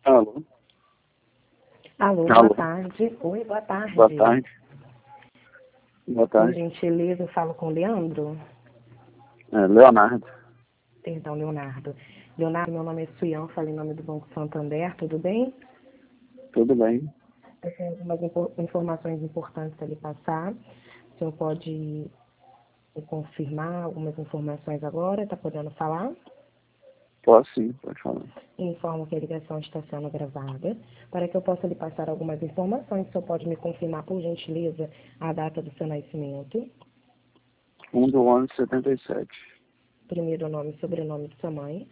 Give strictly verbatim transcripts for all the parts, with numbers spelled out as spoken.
Alô? Alô, Alô. boa tarde. Oi, boa tarde. Boa tarde. Boa Por tarde. gentileza, eu falo com o Leandro. É, Leonardo. Perdão, Leonardo. Leonardo, meu nome é Suião, falo em nome do Banco Santander, tudo bem? Tudo bem? Eu tenho algumas impo- informações importantes para lhe passar. O senhor pode me confirmar algumas informações agora? Está podendo falar? Posso sim, pode falar. Informo que a ligação está sendo gravada. Para que eu possa lhe passar algumas informações, o senhor pode me confirmar, por gentileza, a data do seu nascimento, um do ano de setenta e sete. primeiro nome e sobrenome de sua mãe,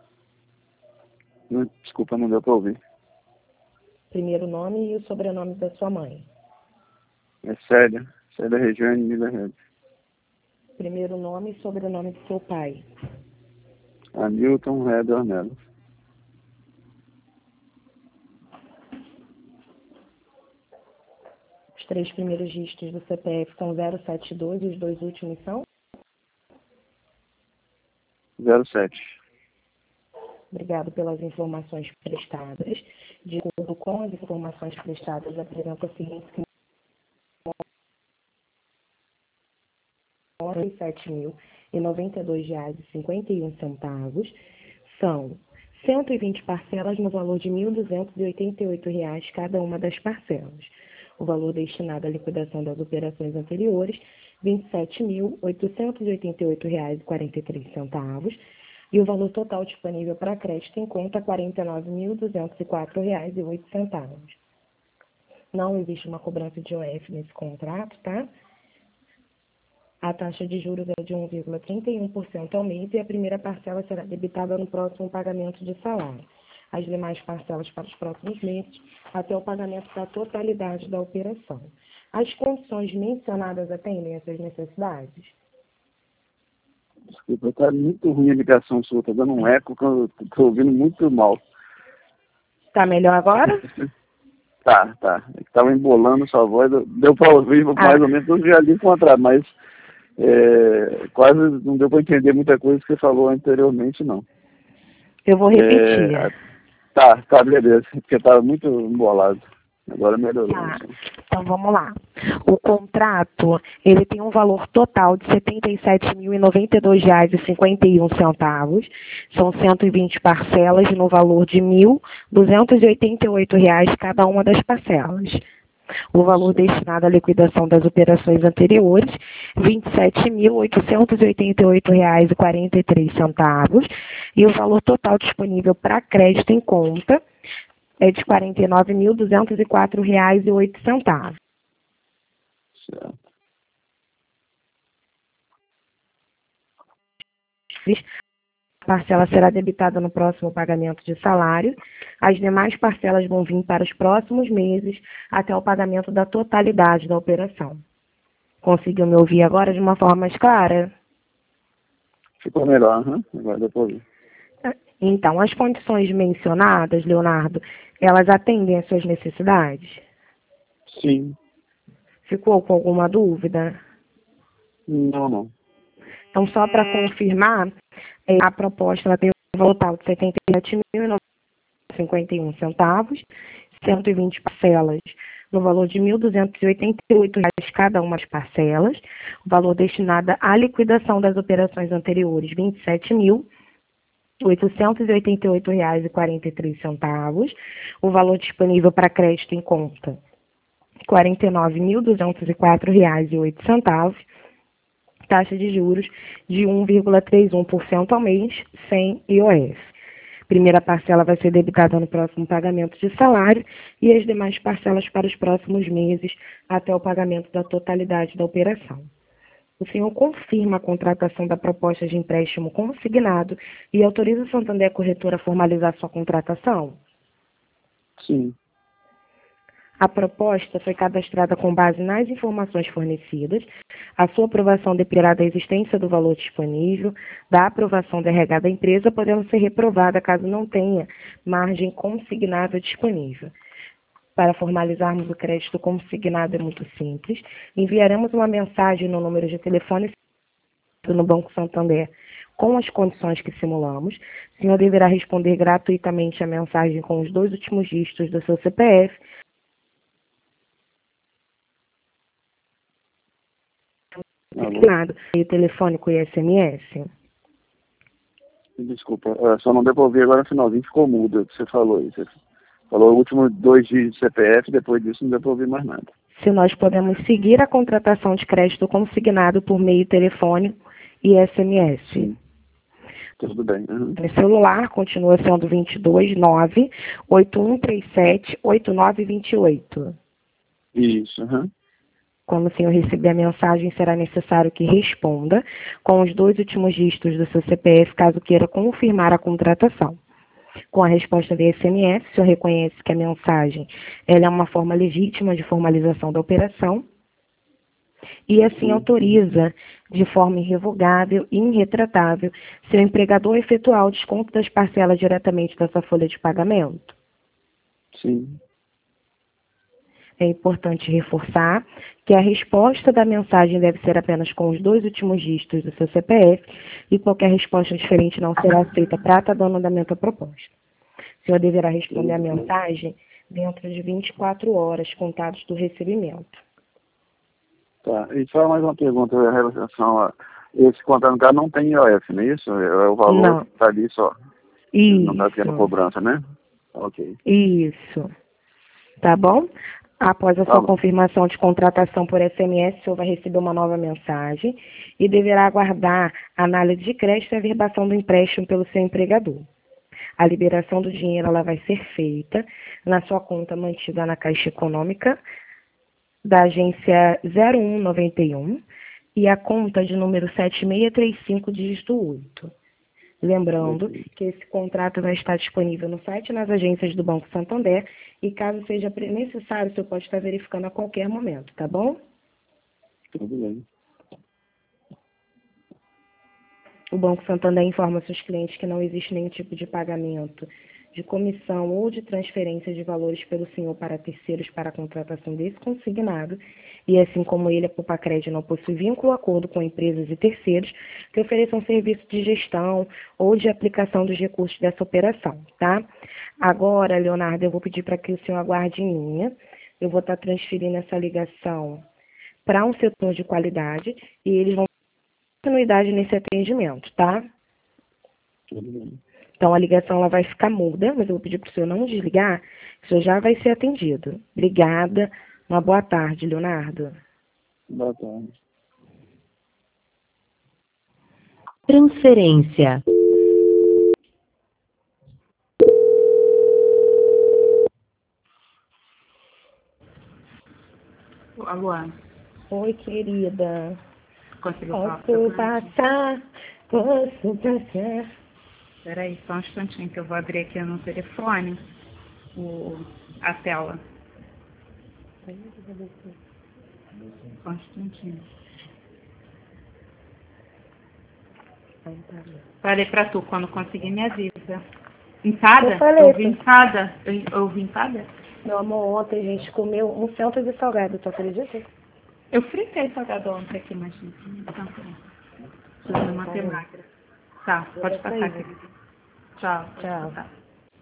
Não, desculpa, não deu pra ouvir. primeiro nome e o sobrenome da sua mãe. É Célia. Célia Regiane Miller Red. Primeiro nome e sobrenome do seu pai. Hamilton Red Ornelas. Os três primeiros dígitos do C P F são zero sete dois e os dois últimos são? zero sete. Obrigado pelas informações prestadas. De acordo com as informações prestadas, apresenta a seguinte sete mil e noventa e dois reais e cinquenta e um centavos. São cento e vinte parcelas no valor de mil duzentos e oitenta e oito reais cada uma das parcelas. O valor destinado à liquidação das operações anteriores, vinte e sete mil oitocentos e oitenta e oito reais e quarenta e três centavos. E o valor total disponível para crédito em conta, quarenta e nove mil duzentos e quatro reais e oito centavos. Não existe uma cobrança de O F nesse contrato, tá? A taxa de juros é de um vírgula trinta e um por cento ao mês e a primeira parcela será debitada no próximo pagamento de salário. As demais parcelas para os próximos meses, até o pagamento da totalidade da operação. As condições mencionadas atendem essas necessidades? Desculpa, tá muito ruim a ligação sua, tá dando um eco que eu tô ouvindo muito mal. Está melhor agora? Tá, tá. É que tava embolando sua voz, deu pra ouvir Ah. mais ou menos, eu já li encontrar, mas é, quase não deu pra entender muita coisa que você falou anteriormente, não. Eu vou repetir. É, tá, tá, beleza, porque tava muito embolado. Agora melhorou. Tá. Então. Então vamos lá. O contrato, ele tem um valor total de setenta e sete mil e noventa e dois reais e cinquenta e um centavos. São cento e vinte parcelas no valor de mil duzentos e oitenta e oito reais cada uma das parcelas. O valor destinado à liquidação das operações anteriores, vinte e sete mil oitocentos e oitenta e oito reais e quarenta e três centavos. E o valor total disponível para crédito em conta é de quarenta e nove mil duzentos e quatro reais e oito centavos. Certo. A parcela será debitada no próximo pagamento de salário. As demais parcelas vão vir para os próximos meses, até o pagamento da totalidade da operação. Conseguiu me ouvir agora de uma forma mais clara? Ficou melhor, uhum. Agora deu pra ouvir. Então, as condições mencionadas, Leonardo, elas atendem às suas necessidades? Sim. Ficou com alguma dúvida? Não, não. Então, só para confirmar, a proposta ela tem um valor total de setenta e sete mil novecentos e cinquenta e um centavos, cento e vinte parcelas no valor de mil duzentos e oitenta e oito reais cada uma das parcelas, o valor destinado à liquidação das operações anteriores, vinte e sete mil oitocentos e oitenta e oito reais e quarenta e três centavos, o valor disponível para crédito em conta, quarenta e nove mil duzentos e quatro reais e oito centavos, taxa de juros de um vírgula trinta e um por cento ao mês, sem I O F. Primeira parcela vai ser debitada no próximo pagamento de salário e as demais parcelas para os próximos meses, até o pagamento da totalidade da operação. O senhor confirma a contratação da proposta de empréstimo consignado e autoriza o Santander Corretora a formalizar sua contratação? Sim. A proposta foi cadastrada com base nas informações fornecidas. A sua aprovação dependerá da existência do valor disponível, da aprovação da R H da empresa, podendo ser reprovada caso não tenha margem consignada disponível. Para formalizarmos o crédito consignado é muito simples. Enviaremos uma mensagem no número de telefone no Banco Santander com as condições que simulamos. O senhor deverá responder gratuitamente a mensagem com os dois últimos dígitos do seu C P F. E telefônico e S M S. Desculpa, é, só não devolvi agora no finalzinho, ficou mudo o que você falou aí. Você falou o último dois dígitos de C P F, depois disso não devolvi mais nada. Se nós podemos seguir a contratação de crédito consignado por meio telefônico e S M S. Sim. Tudo bem. Uhum. O celular continua sendo vinte e dois, nove, oito um três sete, oito nove dois oito. Isso. Uhum. Quando o senhor receber a mensagem, será necessário que responda com os dois últimos dígitos do seu C P F, caso queira confirmar a contratação. Com a resposta de S M S, o senhor reconhece que a mensagem ela é uma forma legítima de formalização da operação e assim autoriza, de forma irrevogável e irretratável, seu empregador a efetuar o desconto das parcelas diretamente da sua folha de pagamento. Sim. É importante reforçar que a resposta da mensagem deve ser apenas com os dois últimos dígitos do seu C P F e qualquer resposta diferente não será aceita para dar andamento à proposta. O senhor deverá responder a mensagem dentro de vinte e quatro horas, contados do recebimento. Tá. E só mais uma pergunta em relação a esse contrato, no caso, não tem I O F, não é isso? É o valor Não. que está ali só. Isso. Não está tendo cobrança, né? Ok. Isso. Tá bom? Após a Tá sua bom. confirmação de contratação por S M S, o senhor vai receber uma nova mensagem e deverá aguardar a análise de crédito e a averbação do empréstimo pelo seu empregador. A liberação do dinheiro ela vai ser feita na sua conta mantida na Caixa Econômica da agência zero um noventa e um e a conta de número sete seis três cinco, dígito oito. Lembrando que esse contrato vai estar disponível no site e nas agências do Banco Santander e caso seja necessário, o senhor pode estar verificando a qualquer momento, tá bom? Tudo bem. O Banco Santander informa seus clientes que não existe nenhum tipo de pagamento de comissão ou de transferência de valores pelo senhor para terceiros para a contratação desse consignado, e assim como ele, a Popacred não possui vínculo ou acordo com empresas e terceiros que ofereçam serviço de gestão ou de aplicação dos recursos dessa operação, tá? Agora, Leonardo, eu vou pedir para que o senhor aguarde em linha. Eu vou estar transferindo essa ligação para um setor de qualidade e eles vão dar continuidade nesse atendimento, tá? Tudo bem. Então, a ligação ela vai ficar muda, mas eu vou pedir para o senhor não desligar, o senhor já vai ser atendido. Obrigada. Uma boa tarde, Leonardo. Boa tarde. Transferência. Alô? Oi, querida. Conseguiu falar com Posso seu cliente? passar? Posso passar? Espera aí, só um instantinho que eu vou abrir aqui no telefone o, a tela. Só um instantinho. Falei pra tu, quando conseguir me avisa. Empada? Eu falei, Eu vi empada? Eu, eu vi empada? Meu amor, ontem a gente comeu um centro de salgado, tu acredita? Eu fritei salgado ontem aqui, mas não precisa me manter magra. Tá, pode passar aqui. Tchau. Tchau. Tá.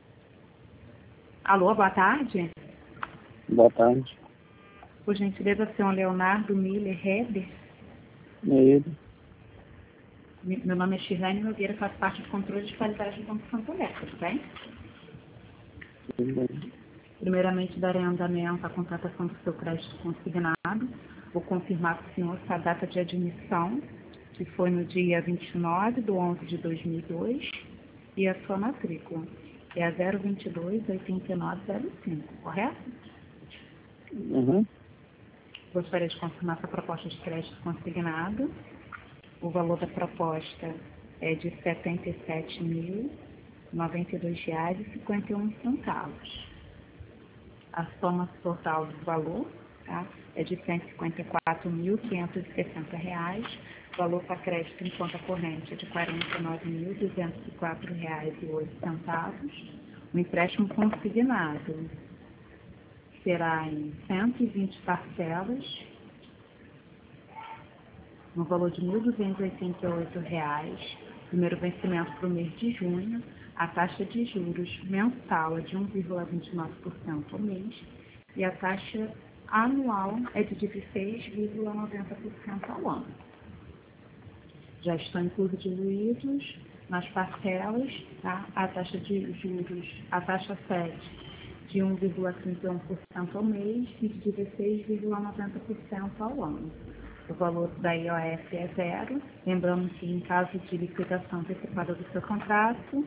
Alô, boa tarde. Boa tarde. Por gentileza, senhor Leonardo Miller Heber. É ele. Meu nome é Shirlane Nogueira, faço parte do controle de qualidade do Banco Santander, tudo bem? Tudo bem. Primeiramente, darei andamento à contratação do seu crédito consignado. Vou confirmar com o senhor essa data de admissão, que foi no dia vinte e nove de onze de dois mil e dois, e a sua matrícula, que é a zero dois dois, oito nove zero cinco, correto? Uhum. Gostaria de confirmar essa proposta de crédito consignado. O valor da proposta é de setenta e sete mil, noventa e dois reais e cinquenta e um centavos. A soma total do valor, tá, é de cento e cinquenta e quatro mil, quinhentos e sessenta reais. O valor para crédito em conta corrente é de quarenta e nove mil, duzentos e quatro reais e oito centavos. O empréstimo consignado será em cento e vinte parcelas, no valor de mil duzentos e oitenta e oito reais, primeiro vencimento para o mês de junho, a taxa de juros mensal é de um vírgula vinte e nove por cento ao mês e a taxa anual é de dezesseis vírgula noventa por cento ao ano. Já estão incluídos diluídos nas parcelas, tá? A taxa de juros, a taxa sete de um vírgula trinta e um por cento ao mês e de dezesseis vírgula noventa por cento ao ano. O valor da I O F é zero, lembrando que em caso de liquidação antecipada do seu contrato,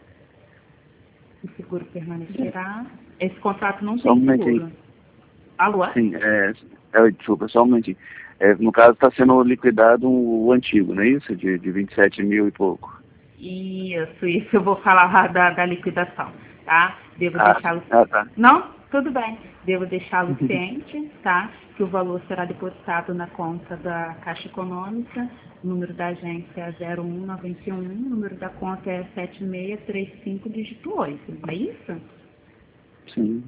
o seguro permanecerá. Esse contrato não Só um tem momentinho. seguro. Alô? Sim, é, é, desculpa, só um momentinho. É, no caso, está sendo liquidado o antigo, não é isso? De, de vinte e sete mil e pouco. Isso, isso eu vou falar da, da liquidação, tá? Devo Ah, deixá-lo... ah, tá. Não? Tudo bem. Devo deixá-lo ciente, tá? Que o valor será depositado na conta da Caixa Econômica. O número da agência é zero um nove um, o número da conta é sete seis três cinco, dígito oito. Não é isso? Sim.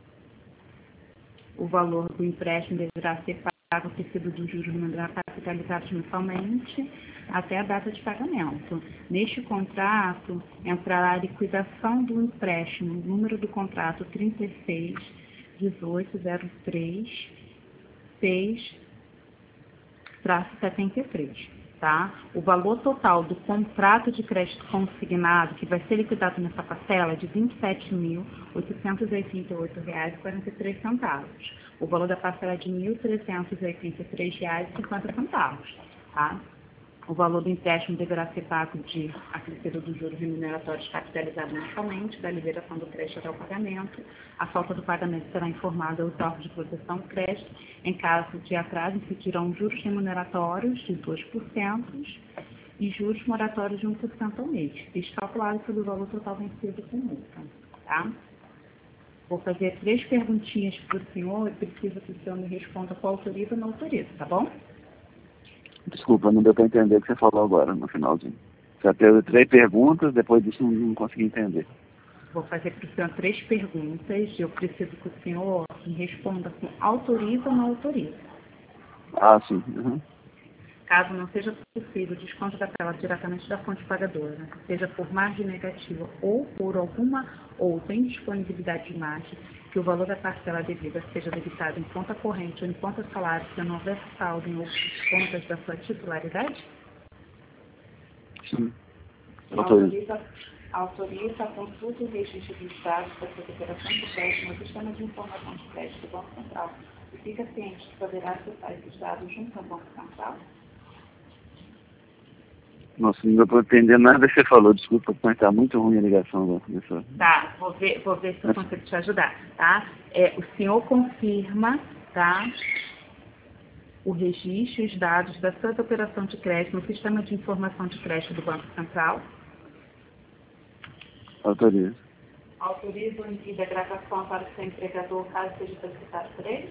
O valor do empréstimo deverá ser pago o tecido dos juros capitalizados mensalmente até a data de pagamento. Neste contrato, entrará a liquidação do empréstimo, número do contrato trinta e seis, dezoito, zero três, seis, setenta e três. Tá? O valor total do contrato de crédito consignado, que vai ser liquidado nessa parcela, é de vinte e sete mil, oitocentos e oitenta e oito reais e quarenta e três centavos. O valor da parcela é de mil, trezentos e oitenta e três reais e cinquenta centavos. Tá? O valor do empréstimo deverá ser pago de acrescido dos juros remuneratórios capitalizados mensalmente, da liberação do crédito até o pagamento. A falta do pagamento será informada aos órgãos de proteção do crédito. Em caso de atraso, incidirão juros remuneratórios de dois por cento e juros moratórios de um por cento ao mês, descalculado sobre o valor total vencido com multa. Tá? Vou fazer três perguntinhas para o senhor e preciso que o senhor me responda qual autoriza ou não autoriza, tá bom? Desculpa, não deu para entender o que você falou agora, no finalzinho. Já teve três perguntas, depois disso não, não consegui entender. Vou fazer para o senhor três perguntas e eu preciso que o senhor me responda com autoriza ou não autoriza. Ah, sim. Uhum. Caso não seja possível o desconto da tela diretamente da fonte pagadora, seja por margem negativa ou por alguma outra indisponibilidade de margem, que o valor da parcela devida seja debitado em conta corrente ou em conta salário, se não houver saldo em outras contas da sua titularidade? Sim. Autoriza. Autoriza, autoriza a consulta e registro dos dados da sua operação de crédito no sistema de informação de crédito do Banco Central e fica ciente que poderá acessar esses dados junto ao Banco Central? Nossa, não deu para entender nada que você falou, desculpa, mas está muito ruim a ligação dessa. Tá, vou ver, vou ver se eu consigo te ajudar, tá? É, o senhor confirma, tá? O registro e os dados da sua operação de crédito no sistema de informação de crédito do Banco Central? Autoriza. Autoriza o envio da gravação para o seu empregador, caso seja solicitado por ele?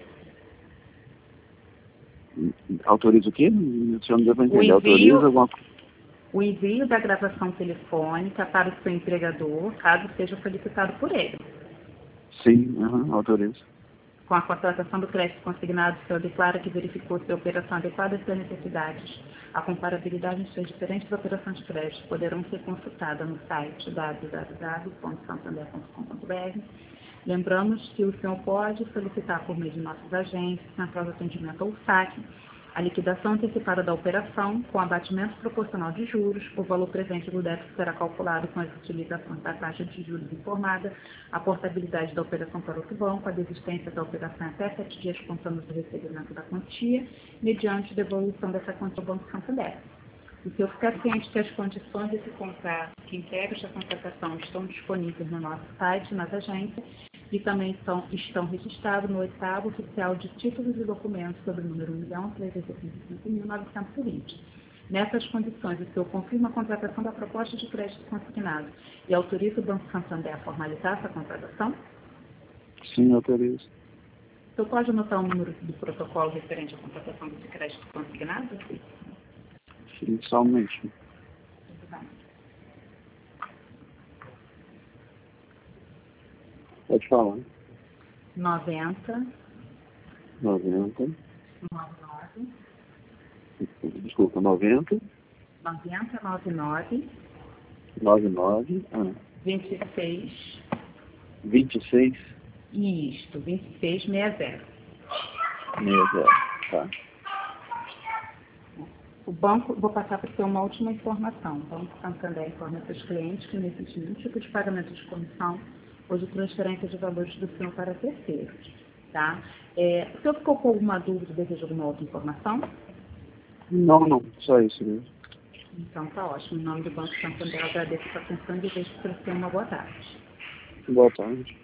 Autoriza o quê? O senhor não deu para entender. envio... Autoriza alguma coisa? O envio da gravação telefônica para o seu empregador, caso seja solicitado por ele. Sim, uhum, autoriza. Com a contratação do crédito consignado, o senhor declara que verificou se a operação adequada às suas necessidades. A comparabilidade entre as diferentes operações de crédito poderão ser consultadas no site w w w ponto santander ponto com ponto b r. Lembramos que o senhor pode solicitar por meio de nossas agências, Central de Atendimento ou saque, a liquidação antecipada da operação com abatimento proporcional de juros. O valor presente do débito será calculado com as utilizações da taxa de juros informada, a portabilidade da operação para outro banco, a desistência da operação até sete dias contando do recebimento da quantia, mediante devolução dessa quantia ao Banco Santander. O senhor fica ciente que as condições desse contrato que integram esta contratação estão disponíveis no nosso site, nas agências, e também estão, estão registrados no oitavo oficial de títulos e documentos sobre o número um milhão trezentos e sessenta e cinco mil novecentos e vinte. Nessas condições, o senhor confirma a contratação da proposta de crédito consignado e autoriza o Banco Santander a formalizar essa contratação? Sim, autoriza. O senhor pode anotar o número do protocolo referente à contratação desse crédito consignado? Sim, só um momentinho. Pode falar. noventa, noventa. noventa e nove, Desculpa, noventa. noventa e nove nove, nove nove, ah, vinte e seis, vinte e seis, isto, vinte e seis sessenta. sessenta, tá. O banco, vou passar para você uma última informação. O Banco Santander informa seus clientes que não existe nenhum tipo de pagamento de comissão ou de transferência de valores do senhor para terceiros. Tá? É, o senhor ficou com alguma dúvida, deseja alguma outra informação? Não, não, só isso mesmo. Então tá ótimo. Em nome do Banco Santander, eu agradeço a sua atenção e desejo para você uma boa tarde. Boa tarde.